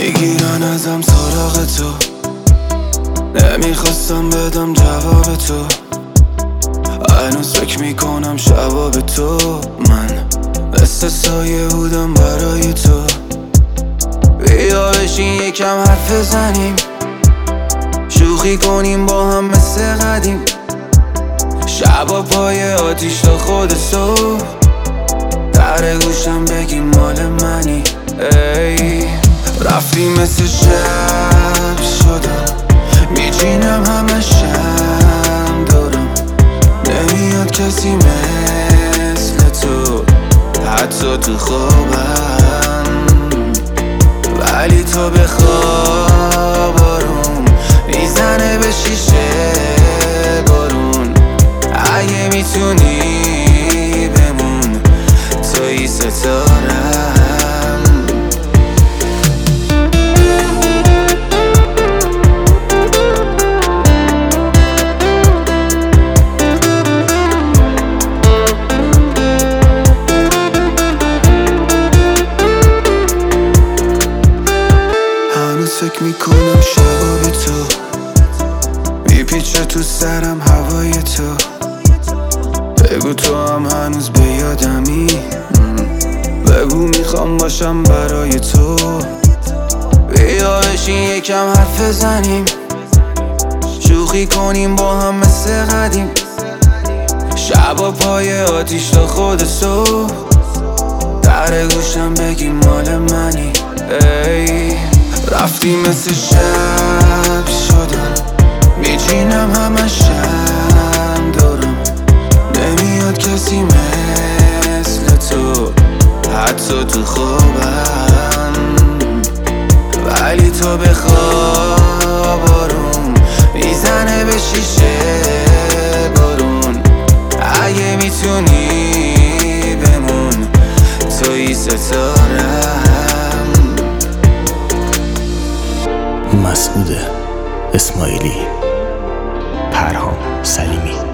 میگیرن ازم سراغ تو، نمیخواستم بدم جواب تو. هنوز فکر میکنم شبا به تو. من مثل سایه بودم برای تو. بیا بشین یکم حرف بزنیم، شوخی کنیم با هم مثل قدیم. شبا پای آتیش تا خود صبح، در گوشم بگی مال منی. ای رفتی مثل شب شدم، میچینم همه شم دارم. نمیاد کسی مثل تو، حتی تو خوابم. ولی تو به خوابارم میزنه به شیشه بارون. اگه میتونی بمون توی ستارم. فکر میکنم شبا به تو، میپیچه تو سرم هوای تو. بگو تو هم هنوز به یادمی، بگو میخوام باشم برای تو. بیا بشین یکم حرف بزنیم، شوخی کنیم با هم مثل قدیم. شبا پای آتیش تا خود صبح، در گوشم بگی مال منی. ای رفتی مثل شب شدم، میچینم همه شم دارم. نمیاد کسی مثل تو، حتی تو خوابم. ولی تو به خوابارم میزنه به شیشه بارون. اگه میتونی بمون توی ستارم. مسعود اسماعیلی، پرهام سلیمی.